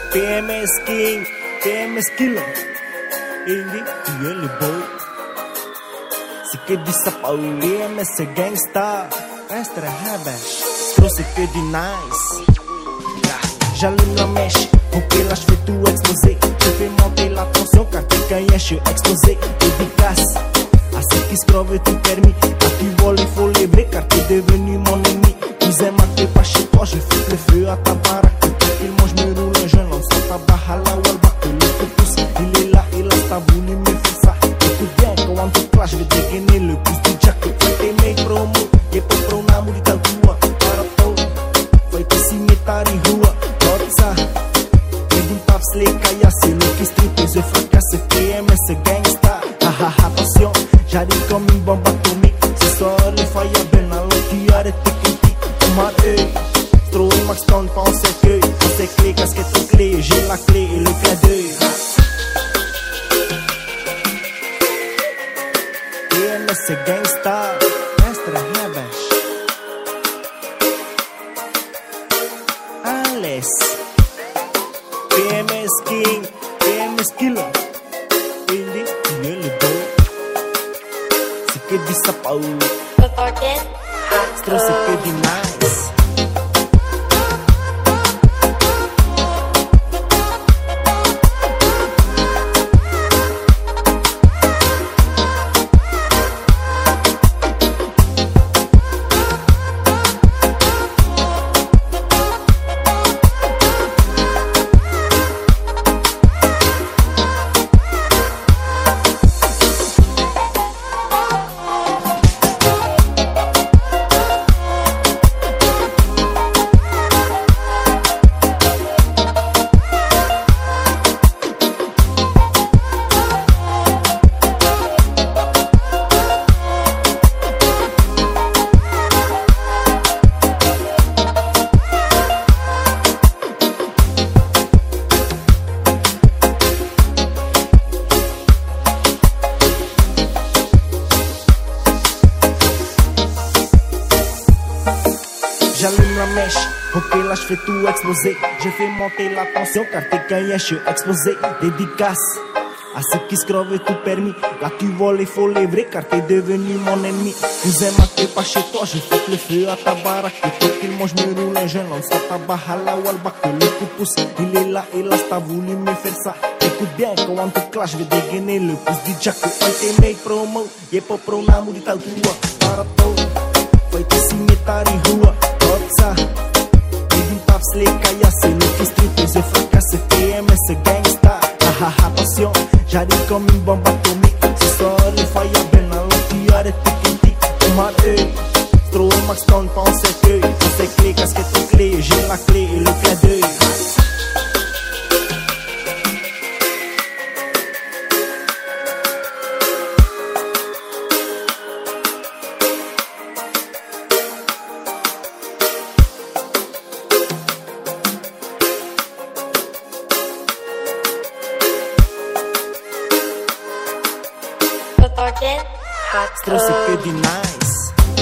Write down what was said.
PMS King, PMS Killer. Ele e ele boy. Se que disse pau, PMS Gangsta. Extra Habas, trouxe que de nice. Já lhe não mexe, porque las fais tout exploser. Je fais monter la tension car quelqu'un enche explosé. Dédicace à ceux qui scrovent tout permis. À qui vole il faut les break car t'es devenu mon ennemi. Vous aimez que pas chez toi, je fous le feu à ta baraque. Il mange me roule un jeune homme sans tabac à la walba. Que le coup pousse, il est là, il a ta voulu me faire ça. Écoute bien, quand on te clash, je vais dégainer le pouce du jack. Fais mes promos, et pour pronamu de tal tua. Para todo, foi te cimitar e rua. Forza, e um papo se caia, se look strip, je fracasse, PMS Gangsta. Haha, attention, j'arrive comme une bombe atomique. Ce soir, les failles à ben, alors tu arrêtes tes critiques. Tomar œil, trop et max ton pas en cercueil. On sait clé, casquette aux clés, j'ai la clé et le clin d'œil. PMS Gangsta, Extra Habas. Alice, PMS King, PMS Killer. Ele e ele boy. Se que de sapau, trouxe que de nice. J'allume la mèche, ok là je fais tout exploser. Je fais monter la tension car t'es qu'un je explosé. Dédicace à ceux qui scrovent tout permis. Là tu voles, il faut les vrais car t'es devenu mon ennemi. Vous aimez que pas chez toi, je fais le feu à ta baraque. Et toi qu'il mange me roule un jeune homme, ça tabac à la walba. Que le coup pousse, il est là, il a t'as voulu me faire ça. Écoute bien, quand on te clash, je vais dégainer le pouce du jack. Foi te make promo, e po pronamu de tal tua. Para todo, foi te cimitar e rua. Forza, e um papo se caia, se look strip, je fracasse, PMS Gangsta. Haha, attention, j'arrive comme une bombe atomique. Ce soir, les failles à ben, alors tu arrêtes tes critiques. Tomar œil, trop et max ton pas en cercueil. On sait clé, casquette aux clés, j'ai la clé et le clin d'œil. Trouxe que de nice.